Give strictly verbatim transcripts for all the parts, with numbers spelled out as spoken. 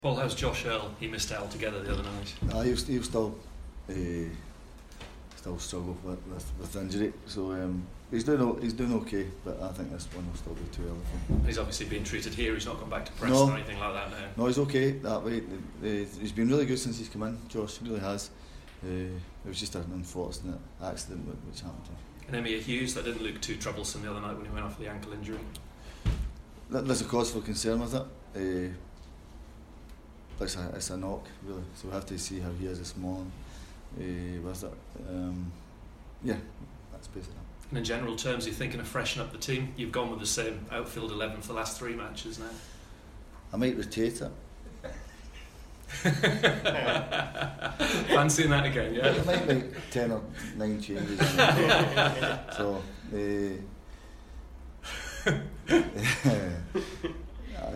Well, how's Josh Earl? He missed out altogether the other night. Uh, he'll, he'll still uh, still struggle with, with, with injury, so um, he's doing he's doing okay. But I think this one will still be too early for him. He's obviously being treated here. He's not gone back to Preston no, or anything like that now. No, he's okay that way. Uh, he's been really good since he's come in. Josh he really has. Uh, it was just an unfortunate accident which happened to him. And Emir Hughes, that didn't look too troublesome the other night when he went off the ankle injury. There's a cause for concern with it. Uh, It's a, it's a knock, really, so we have to see how he is this morning uh, with it. Um, yeah, that's basically it. And in general terms, you're thinking of freshening up the team. You've gone with the same outfield eleven for the last three matches now. I might rotate it. Fancying that again, yeah? I might make ten or nine changes. so, uh, uh,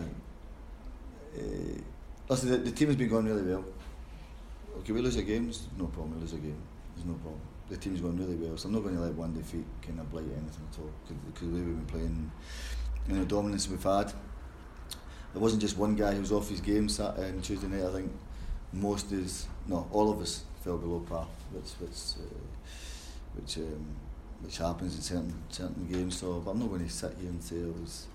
uh, Listen, the, the team has been going really well. Okay, we lose a game, there's no problem. We lose a game, there's no problem. The team's going really well, so I'm not going to let one defeat kind of blight anything at all. Because the way we've been playing, you know, the dominance we've had. There wasn't just one guy who was off his game Saturday and Tuesday night. I think most is, no, all of us fell below par, which which uh, which um, which happens in certain certain games. So, but I'm not going to sit here and say it was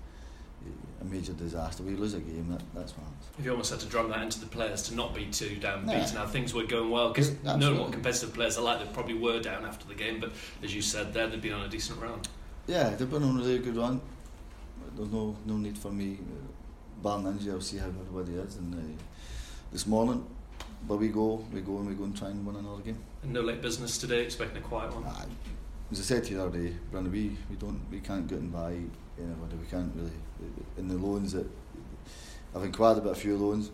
a major disaster. We lose a game, that, that's what happens. If you almost had to drum that into the players to not be too down yeah. beaten, how things were going well, because knowing what competitive players are like, they probably were down after the game, but as you said there, they've been on a decent run. Yeah, they've been on a really good run. There's no no need for me, barring injury, I'll see how everybody is. And uh, this morning, but we go, we go and we go and try and win another game. And no late business today, expecting a quiet one? Nah, as I said to you the other day, Brandon, we, we don't, we can't get and buy anybody. We can't really. In the loans that I've inquired about a few loans,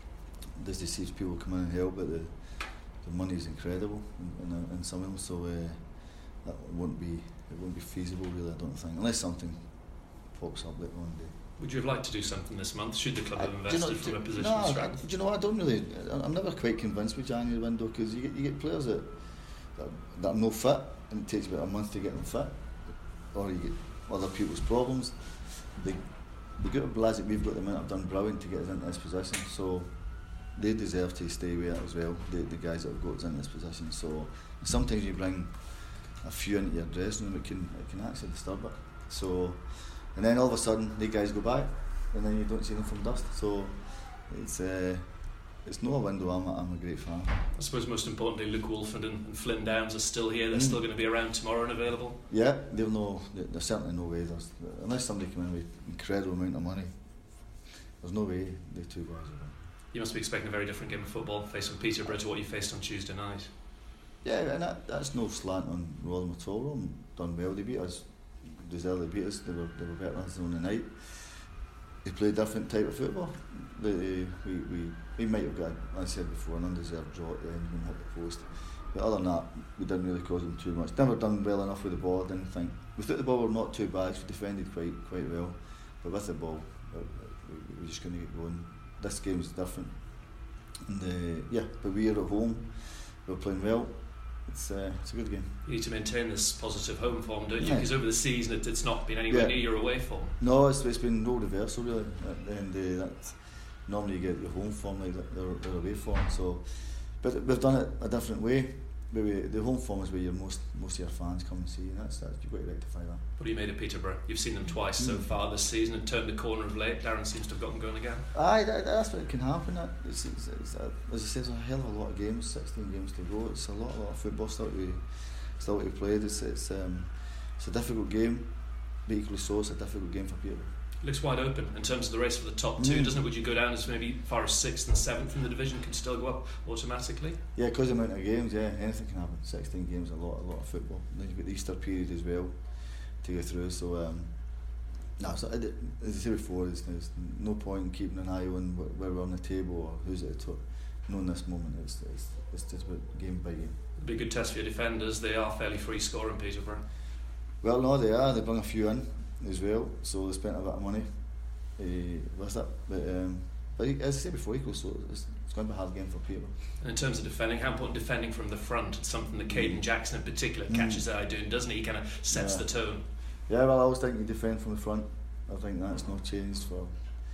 just to see if people come in and help, but the the money is incredible in, in, in some of them, so uh, that won't be it won't be feasible really. I don't think, unless something pops up later one day. Would you have liked to do something this month? Should the club have I, invested you know, from do, a position no, of I, strength? do you know what? I don't really. I'm never quite convinced with January window, because you get you get players that, that that are no fit, and it takes about a month to get them fit, or you get other people's problems. The the good players that we've got them in have done brilliant to get us into this position, so they deserve to stay with it as well. The the guys that have got us in this position. So sometimes you bring a few into your dressing room, it can it can actually disturb it. So and then all of a sudden the guys go back, and then you don't see them from dust. So it's uh, it's no a window. I'm a, I'm a great fan. I suppose most importantly, Luke Wolford and, and Flynn Downs are still here. They're mm. still going to be around tomorrow and available. Yeah, they'll no. There's certainly no way. There's, unless somebody come in with incredible amount of money, there's no way the two guys are. You must be expecting a very different game of football, facing Peterborough, to what you faced on Tuesday night. Yeah, and that, that's no slant on Rotherham at all. Rotherham done well. They beat us. Deservedly beat us. They were they were better than us on the night. They play a different type of football. They, they, we, we, we might have got, as I said before, an undeserved draw at the end when we hit the post. But other than that, we didn't really cause them too much. Never done well enough with the ball, I didn't think. We thought the ball were not too bad, we defended quite quite well. But with the ball, we, we were just going to get going. This game is different. And uh, yeah, but we are at home, we we're playing well. It's, uh, it's a good game. You need to maintain this positive home form, don't you? Yeah. Because over the season it, it's not been anywhere yeah. near your away form. No, it's, it's been no reversal really. At the end of the day, that's, normally you get your home form like their, their away form. So, but we've done it a different way. Maybe the home form is where your most most of your fans come and see, and that's, that's you've got to rectify that. What do you made of Peterborough? You've seen them twice mm. so far this season and turned the corner of late. Darren seems to have gotten going again. Aye, that, that's what can happen. That it's, it's, it's, uh, as I say, there's a hell of a lot of games, sixteen games to go. It's a lot, a lot of football still to be still to be played. It's it's um, it's a difficult game, but equally so, it's a difficult game for Peterborough. It looks wide open in terms of the race for the top two, mm. doesn't it? Would you go down as maybe far as sixth and seventh in the division, can still go up automatically? Yeah, because of the amount of games, yeah, anything can happen. sixteen games, a lot, a lot of football. Then you've got the Easter period as well to go through. So, um, no, so as I said before, there's, there's no point in keeping an eye on where we're on the table or who's at the top. No, in this moment, it's, it's, it's just about game by game. It'll be a good test for your defenders. They are fairly free scoring, Peterborough. Well, no, they are. They bring a few in as well, so they spent a bit of money. Uh, with that, but, um, but as I said before, equal, so it's, it's going to be a hard game for Peterborough. And in terms of defending, how important defending from the front? It's something that Caden mm. Jackson in particular mm. catches the eye doing, doesn't he? He kind of sets yeah. the tone. Yeah, well, I always think you defend from the front. I think that's not changed for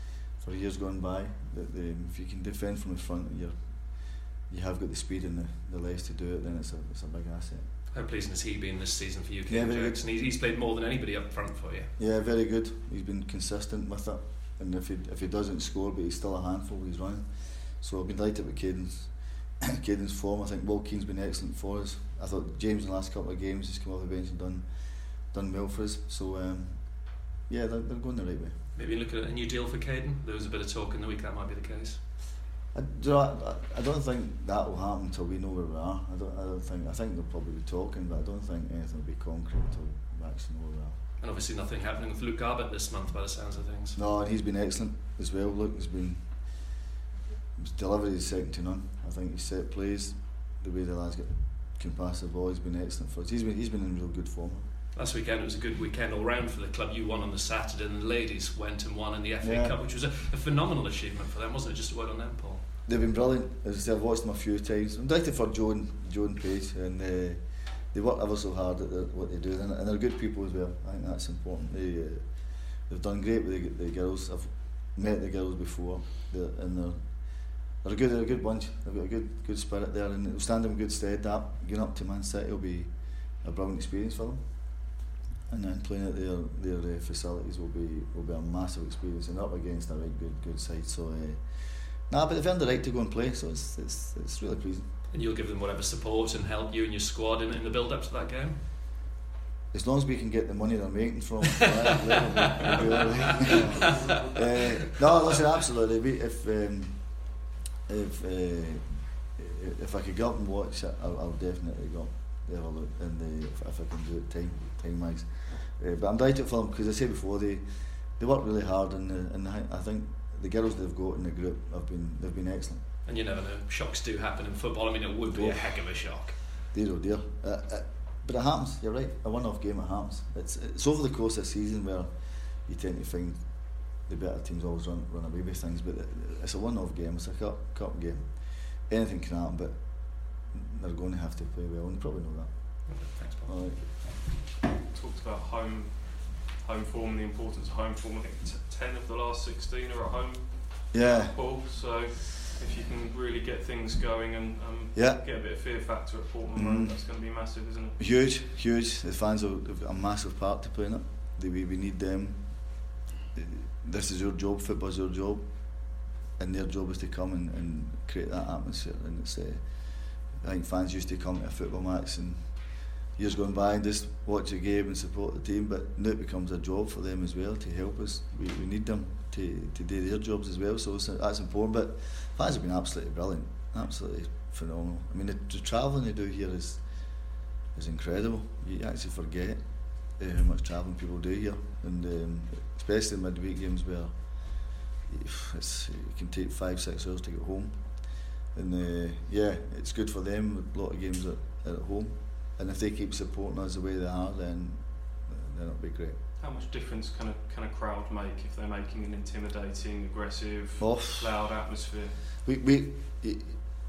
for years gone by. That the, if you can defend from the front, you're you have got the speed and the, the legs to do it. Then it's a it's a big asset. How pleasing has he been this season for you, Yeah, Keane very Jackson? He's, he's played more than anybody up front for you. Yeah, very good. He's been consistent with it, and if he if he doesn't score, but he's still a handful. He's running. So I've been delighted with Caden's Caden's form. I think Will Keane's been excellent for us. I thought James in the last couple of games has come off the bench and done done well for us. So um, yeah, they're, they're going the right way. Maybe look at a new deal for Caden. There was a bit of talk in the week that might be the case. I, do you know, I, I don't think that will happen until we know where we are. I don't. I don't think. I think they'll probably be talking, but I don't think anything will be concrete until we actually know where we are. And obviously nothing happening with Luke Garbutt this month, by the sounds of things. No, and he's been excellent as well. Luke has been. His delivery is second to none. I think his set plays, the way the lads get can pass the ball, he's been excellent for us. He's been he's been in real good form. Last weekend it was a good weekend all round for the club. You won on the Saturday, and the ladies went and won in the F A yeah. Cup, which was a, a phenomenal achievement for them, wasn't it? Just a word on them, Paul. They've been brilliant. As I said, I've watched them a few times. I'm delighted for Joe and, Joe and Paige, and uh, they work ever so hard at the, what they do, and, and they're good people as well. I think that's important. They uh, they've done great with the, the girls. I've met the girls before, they're, and they're they're a good they're a good bunch. They've got a good good spirit there, and it'll stand them in good stead. That getting up to Man City will be a brilliant experience for them, and then playing at their their uh, facilities will be will be a massive experience, and up against a right good good side. So. Uh, Nah, but they've earned the right to go and play, so it's it's it's really pleasing. And you'll give them whatever support and help you and your squad in, in the build up to that game? As long as we can get the money they're making from uh, no, listen, absolutely. We, if um, if uh, if I could go up and watch it, I'll, I'll definitely go up, have a look, and uh, if, if I can do it time time wise. Uh, but I'm delighted for them because I said before they they work really hard, and uh, and I think. The girls they've got in the group have been they've been excellent. And you never know, shocks do happen in football. I mean, it would be a heck of a shock. Dear oh dear, uh, uh, but it happens. You're right. A one-off game, it happens. It's it's over the course of the season where you tend to find the better teams always run run away with things. But it's a one-off game. It's a cup cup game. Anything can happen, but they're going to have to play well, and they probably know that. Okay, thanks, Paul. All right. Talked about home. Home form and the importance of home form. I think t- ten of the last sixteen are at home. Yeah. Paul, so if you can really get things going and um, yeah. get a bit of fear factor at Portman mm. Road, that's going to be massive, isn't it? Huge, huge. The fans have, have got a massive part to play in it. They, we, we need them. This is your job. Football's your job, and their job is to come and, and create that atmosphere. And it's, uh, I think fans used to come to a football match and. Years going by and just watch a game and support the team, but now it becomes a job for them as well to help us. We, we need them to, to do their jobs as well, so that's important. But fans have been absolutely brilliant, absolutely phenomenal. I mean, the, the travelling they do here is is incredible. You actually forget uh, how much travelling people do here, and um, especially in midweek games where it's, it can take five, six hours to get home. And uh, yeah, it's good for them. A lot of games are, are at home. And if they keep supporting us the way they are, then then it'll be great. How much difference can a can a crowd make if they're making an intimidating, aggressive, oh. loud atmosphere? We we it,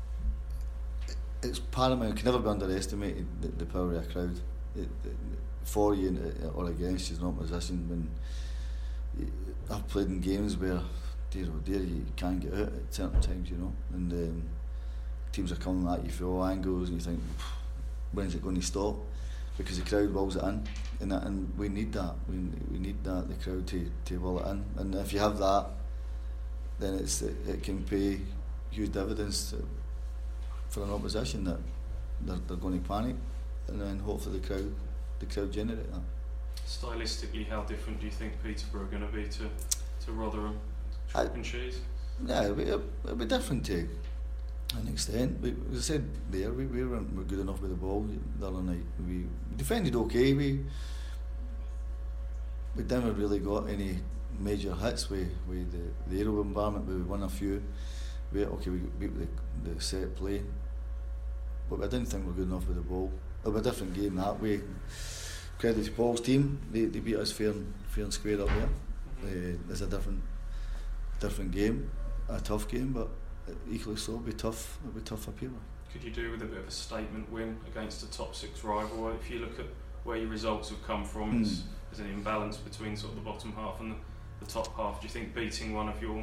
it's paramount. It can never be underestimated the, the power of a crowd. It, it, for you or against you is not opposition. When you, I've played in games where dear oh dear you can't get out at certain times, you know, and um, teams are coming at you from all angles, and you think. When's it going to stop? Because the crowd wills it in, and, that, and we need that. We we need that the crowd to to will it in, and if you have that, then it's it, it can pay huge dividends to, for an opposition that they're, they're going to panic, and then hopefully the crowd the crowd generate that. Stylistically, how different do you think Peterborough are going to be to to Rotherham, chalk and cheese? Yeah, it'll be, it'll be different to. An extent, we, as I said there, we, we weren't were good enough with the ball the other night. We defended okay. We we never really got any major hits with, with the, the aerial bombardment, but we won a few. We okay, we beat the, the set play, but I didn't think we were good enough with the ball. It was a different game that way. Credit to Paul's team; they, they beat us fair and fair and square up there. Uh, it's a different different game, a tough game, but. Equally so, it'll be tough. It'll be tough for people. Could you do with a bit of a statement win against a top six rival? If you look at where your results have come from, mm. there's an imbalance between sort of the bottom half and the, the top half. Do you think beating one of your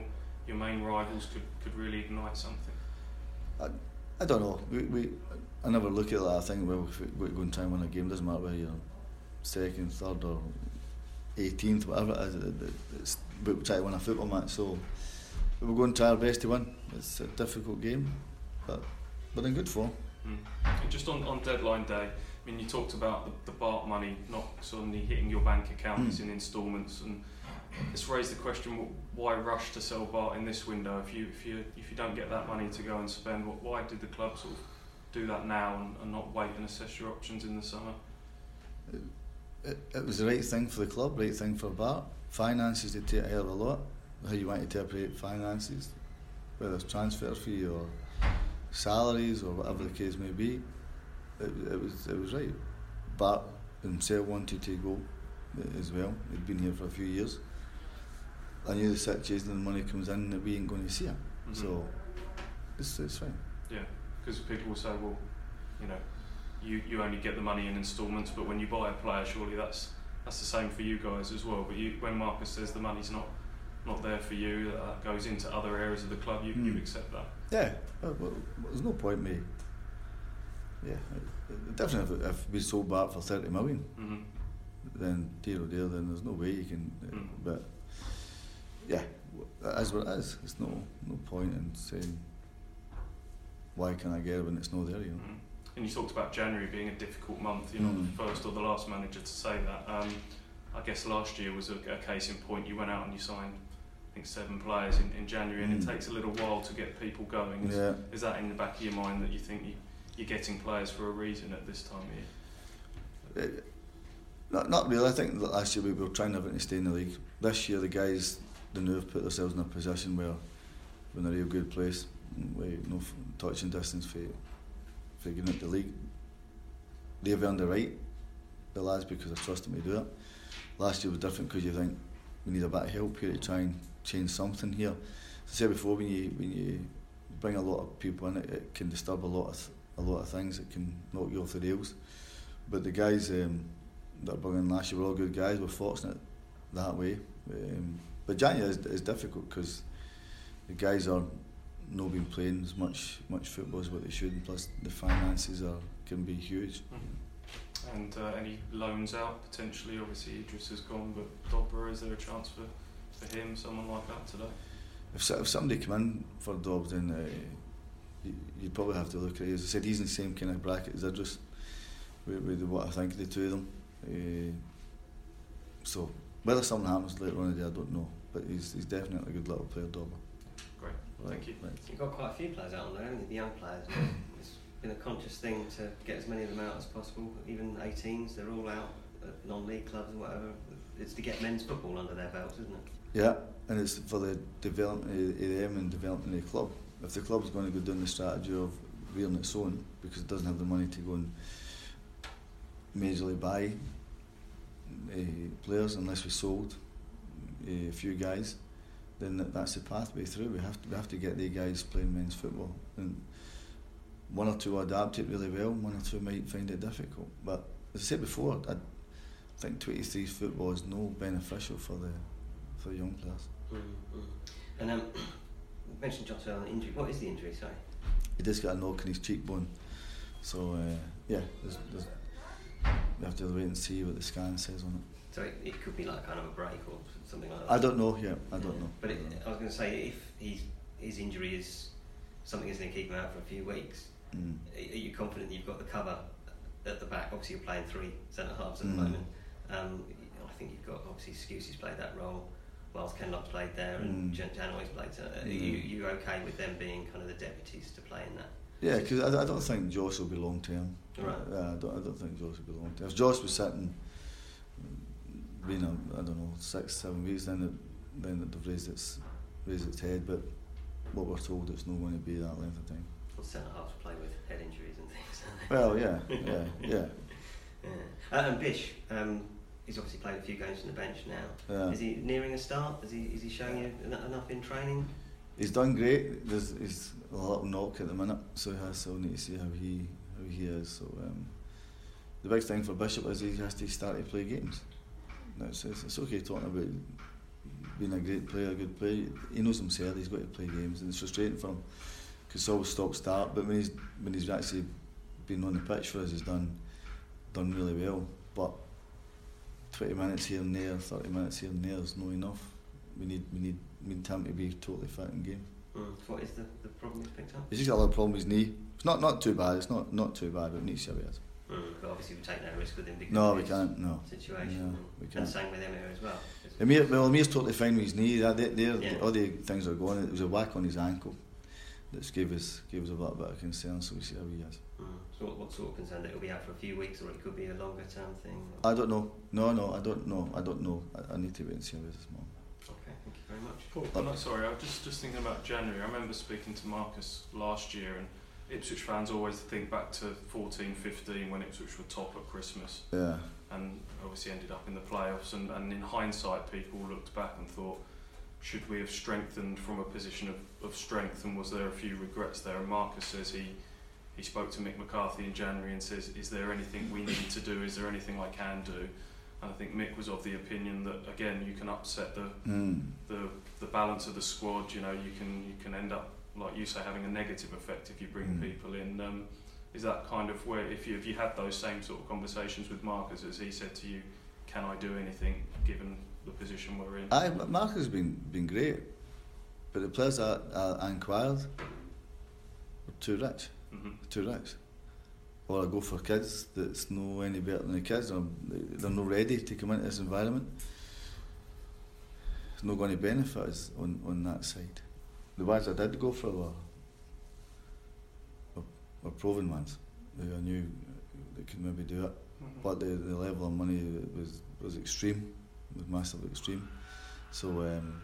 your main rivals could, could really ignite something? I, I don't know. We, we I never look at that. I think well, if we go and try and win a game, doesn't matter whether you're second, third, or eighteenth, whatever it is. It, it, it's we try to win a football match. So we're going to try our best to win. It's a difficult game, but we're in good form. Mm. And just on, on deadline day, I mean, you talked about the, the Bart money not suddenly hitting your bank account mm. in instalments, and it's raised the question: why rush to sell Bart in this window? If you if you if you don't get that money to go and spend, why did the club sort of do that now and, and not wait and assess your options in the summer? It, it, it was the right thing for the club, right thing for Bart. Finances, they take a hell of a lot. How you want to interpret finances, whether it's transfer fee or salaries or whatever the case may be, it, it was it was right. Bart himself wanted to go as well. He'd been here for a few years. I knew the situation and the money comes in that we ain't going to see him. Mm-hmm. So it's, it's fine. Yeah, because people will say, well, you know, you, you only get the money in instalments, but when you buy a player, surely that's that's the same for you guys as well. But you, when Marcus says the money's not not there for you, that goes into other areas of the club, you, mm. you accept that? Yeah, well, well, there's no point me. Yeah, definitely if, if we sold Bart for thirty million, mm-hmm. then dear oh dear, then there's no way you can. Uh, mm. But yeah, that is what it is. There's no no point in saying why can I get it when it's not there, you know. Mm. And you talked about January being a difficult month. You're not mm. the first or the last manager to say that. Um, I guess last year was a, a case in point. You went out and you signed, I think, seven players in, in January, and mm. it takes a little while to get people going. Is, yeah. is that in the back of your mind that you think you, you're getting players for a reason at this time of year? Uh, not, not really. I think that last year we were trying everything to stay in the league. This year the guys, the new, have put themselves in a position where we're in a real good place. With no touching distance for, for getting out the league. They've earned the right, the lads, because I trust them to do it. Last year was different because you think we need a bit of help here to try and change something here. As I said before, when you when you bring a lot of people in, it, it can disturb a lot of a lot of things. It can knock you off the rails. But the guys um, that are bringing in last year were all good guys. We're fortunate that way. Um, but January is, is difficult because the guys are not been playing as much much football as what they should, and plus the finances are can be huge. Mm-hmm. And uh, any loans out potentially? Obviously Idris has gone, but Dobra, is there a chance for, for him, someone like that today? If, if somebody come in for Dob, then uh, you, you'd probably have to look at it. As I said, he's in the same kind of bracket as Idris with, with what I think of the two of them. Uh, so whether something happens later on in the day, I don't know, but he's he's definitely a good little player, Dob. Great, right. Thank you. Right. You've got quite a few players out on there, haven't you? The young players. It's been a conscious thing to get as many of them out as possible. Even eighteens, they're all out at non-league clubs or whatever. It's to get men's football under their belts, isn't it? Yeah, and it's for the development of them and development of the club. If the club's going to go down the strategy of rearing its own because it doesn't have the money to go and majorly buy uh, players unless we sold uh, a few guys, then that's the pathway through. We have to we have to get the guys playing men's football, and one or two will adapt it really well. One or two might find it difficult. But as I said before, I think twenty-threes football is no beneficial for the for young players. Mm-hmm. And um, you mentioned Josh Allen injury. What is the injury? Sorry. He just got a knock in his cheekbone. So uh, yeah, there's, there's, we have to wait and see what the scan says on it. So it, it could be like kind of a break or something like that? I don't know, yeah, I don't know. But it, I was going to say, if he's, his injury is something that's going to keep him out for a few weeks, mm. are you confident you've got the cover at the back? Obviously you're playing three centre-halves at mm. the moment. Um, I think you've got, obviously Scousey's played that role, whilst Kenlock's played there, and mm. Jan Janoy's played. So are mm. you, you okay with them being kind of the deputies to play in that? Yeah, because I, I don't think Josh will be long term. Right. Yeah, I don't. I don't think Josh will be long term. If Josh was sitting, being a, I don't know, six, seven weeks, then it, then it'd have raised its raised its head. But what we're told, it's not going to be that length of time. Well, centre halves play with head injuries and things, don't they? Well, yeah, yeah, yeah. yeah. Uh, and Bish, um, he's obviously played a few games on the bench now. Yeah. Is he nearing a start? Is he is he showing you enough in training? He's done great. There's he's a little knock at the minute, so he has. So we need to see how he how he is. So um, the big thing for Bishop is he has to start to play games. Now it's, it's, it's okay talking about being a great player, a good player, he knows himself he's got to play games, and it's frustrating for him because it's always stop start. But when he's when he's actually been on the pitch for us, he's done done really well. But twenty minutes here and there, thirty minutes here and there is not enough. We need we need we need him to be totally fit in game. Mm. What is the, the problem he's picked up? He's just got a little problem with his knee. It's not not too bad. It's not not too bad, but we need to see how he is. Mm. But obviously we take no risk with him because no, of we his can't. No, situation. no, we can't. And same with Emir as well. Emir, well, Emir's totally fine with his knee. That, they, yeah. All the things are going. It was a whack on his ankle that gave us gave us a little bit of concern. So we see how he is. Mm. So what, what sort of concern? That it'll be out for a few weeks, or it could be a longer term thing? I don't know. No, no, I don't know. I don't know. I, I need to wait and see how he is this morning. Okay, thank you very much. Paul, I'm not sorry, I was just, just thinking about January. I remember speaking to Marcus last year, and Ipswich fans always think back to fourteen fifteen when Ipswich were top at Christmas. Yeah. And obviously ended up in the playoffs. And, and in hindsight, people looked back and thought, should we have strengthened from a position of, of strength? And was there a few regrets there? And Marcus says he, he spoke to Mick McCarthy in January and says, is there anything we need to do? Is there anything I can do? And I think Mick was of the opinion that, again, you can upset the mm. the the balance of the squad. You know, you can you can end up, like you say, having a negative effect if you bring mm. people in. Um, is that kind of where, if you if you had those same sort of conversations with Marcus, as he said to you, can I do anything given the position we're in? I Marcus has been been great, but the players that I inquired were too rich, mm-hmm. too rich. Or I go for kids that's no any better than the kids. They're, they're not ready to come into this environment. It's not going to benefit us on, on that side. The ones I did go for were, were, were proven ones. Who I knew they could maybe do it. Mm-hmm. But the, the level of money was was extreme, was massively extreme. So um,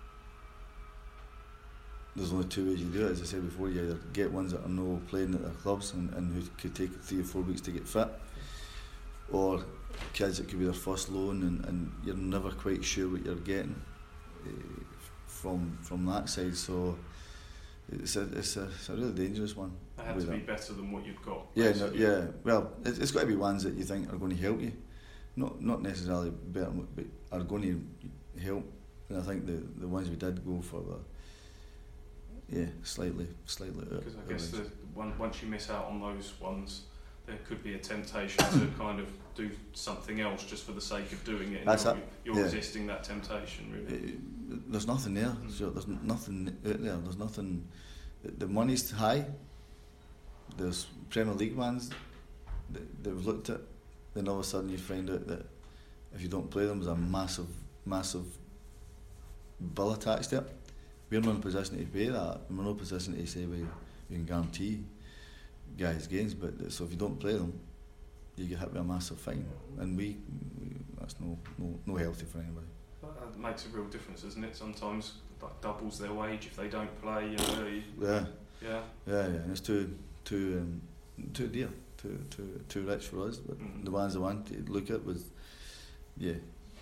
there's only two ways you do it. As I said before, you either get ones that are no playing at their clubs and, and who could take three or four weeks to get fit, or kids that could be their first loan and, and you're never quite sure what you're getting uh, from from that side. So it's a it's a, it's a really dangerous one. They had to be that. better than what you've got. Yeah, no, yeah. Well, it's, it's got to be ones that you think are going to help you, not not necessarily better, but are going to help. And I think the the ones we did go for were. Yeah, slightly, slightly. Because I guess the, one, once you miss out on those ones, there could be a temptation to kind of do something else just for the sake of doing it. And That's you're, that, you're yeah. resisting that temptation, really. Uh, there's nothing there. Mm. So there's nothing out there. There's nothing. The money's high. There's Premier League ones that they've looked at. Then all of a sudden you find out that if you don't play them, there's a massive, massive bill attached to it. We're not in a position to pay that. We're not in a position to say we, we can guarantee guys gains, but so if you don't play them, you get hit with a massive fine, and we, we that's no, no no healthy for anybody. That makes a real difference, doesn't it? Sometimes that doubles their wage if they don't play. You know, you, yeah, yeah, yeah, yeah. And it's too too um, too dear, too too too rich for us. But mm-hmm. the ones I wanted to look at was, yeah.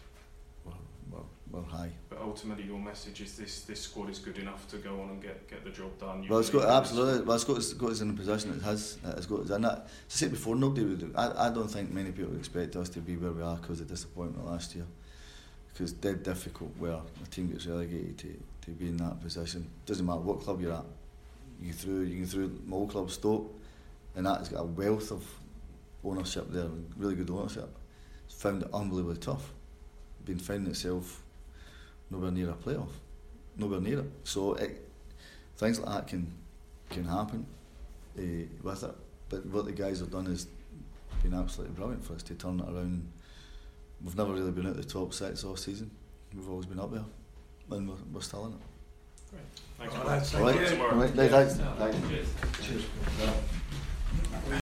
Well, well, high. But ultimately, your message is this: this squad is good enough to go on and get, get the job done. You well, it's got absolutely. Well, it's got, it's got us in the position it has. It's got us in that. As I said before, nobody would. I, I don't think many people would expect us to be where we are because of the disappointment last year. Because it's dead difficult where a team gets relegated to, to be in that position. Doesn't matter what club you're at. You get through. You get through my old club, Stoke, and that's got a wealth of ownership there, really good ownership. It's found it unbelievably tough. Been finding itself nowhere near a playoff, nowhere near it. So it, things like that can can happen uh, with it. But what the guys have done is been absolutely brilliant for us to turn it around. We've never really been at the top six all season. We've always been up there, and we're, we're still in it. Great. Thanks. All right. All right. All right. Thanks. Thanks. Cheers. Cheers.